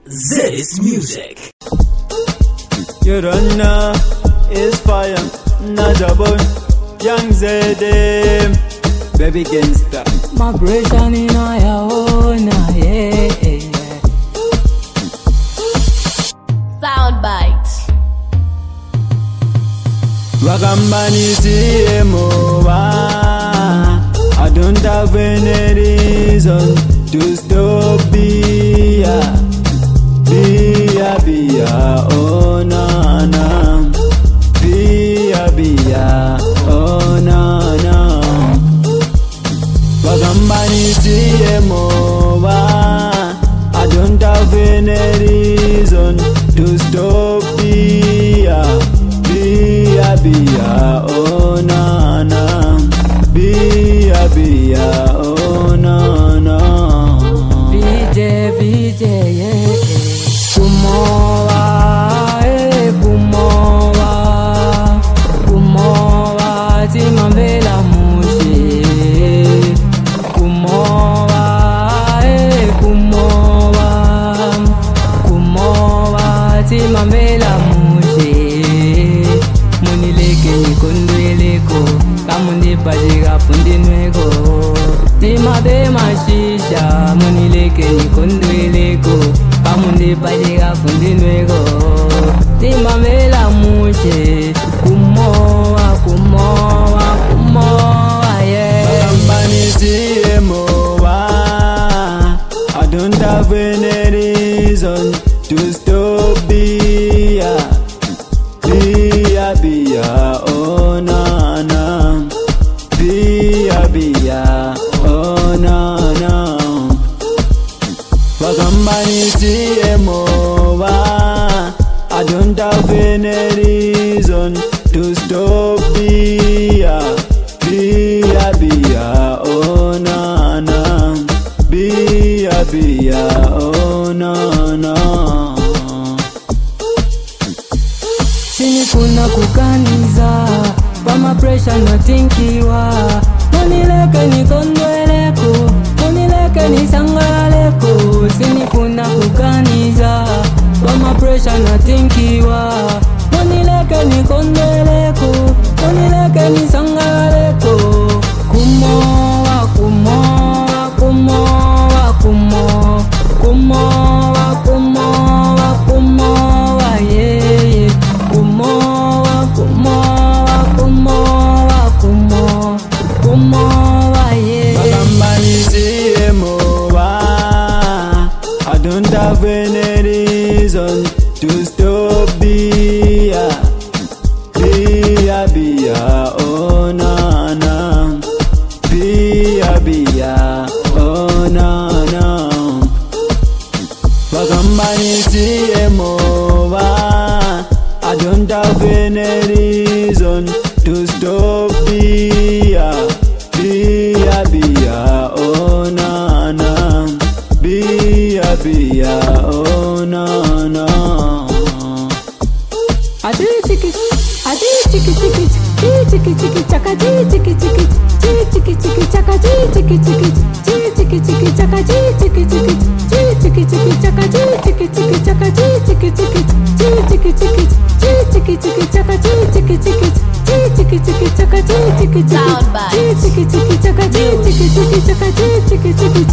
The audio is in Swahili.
This music. You don't know it's fire, not a bone. Young Zedem, baby gangsta. My pressure in your own, yeah. Soundbite. Wakambani CMOA. I don't have any reason to stop Bia. Bia, oh na na. Bia, oh na na. Wakambani CMOA. I don't have any reason to stop Bia. Bia, oh na na. Bia, oh na na. VJ, yeah. Kumowa, Kumowa, timambela mushi. Kumowa, Kumowa, timambela mushi. Munileke nikondweleko, kamundi pajiga fundi nwego. Timabe mashisha, munileke nikondweleko, kamundi pajiga fundi nwego. Timambela mushe, Kumowa, yeah. Wakambani CMOA. I don't have any reason to stop Bia. Bia, oh na na. Bia, oh na na. Wakambani CMOA. I don't have any reason to stop Bia. Bia, oh na na. Bia, oh na na. Sinikuna kukaniza, pama pressure notinkiwa. Munileke nikondweleko, munileke nisangalaleko. Sinikuna kukaniza, pama pressure notinkiwa. Munileke nikondweleko, munileke nisangalaleko. Kumowa, yeah. Kumowa, yeah. Wakambani CMOA. I don't have any reason to stop Bia. Bia, oh na na. Bia, oh na na. Wakambani CMOA. I don't have any reason to stop Bia. Bia, oh na na. Bia, oh na na. I do chiki, chaka, chiki, chaka, chiki, chaka, chaka,